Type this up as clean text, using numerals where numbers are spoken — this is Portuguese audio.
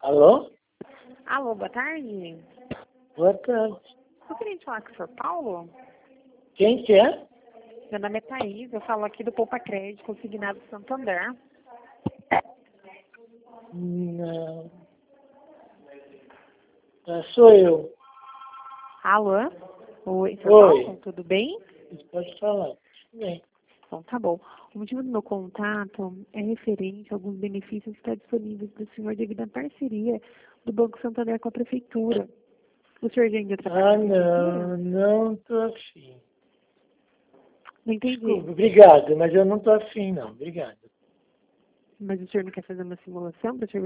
Alô? Alô, boa tarde. Boa tarde. Eu queria falar com o senhor Paulo. Quem que é? Meu nome é Thaís, eu falo aqui do Poupa Crédito, consignado Santander. Não. Sou eu. Alô? Oi, senhor Oi. Paulo, tudo bem? Você pode falar. Tudo bem. Então, tá bom. O motivo do meu contato é referente a alguns benefícios que estão disponíveis para o senhor devido à parceria do Banco Santander com a Prefeitura. O senhor já ainda trabalha na Prefeitura? Não tô afim. Não entendi. Desculpa, obrigado, mas eu não tô afim, não. Obrigado. Mas o senhor não quer fazer uma simulação para o senhor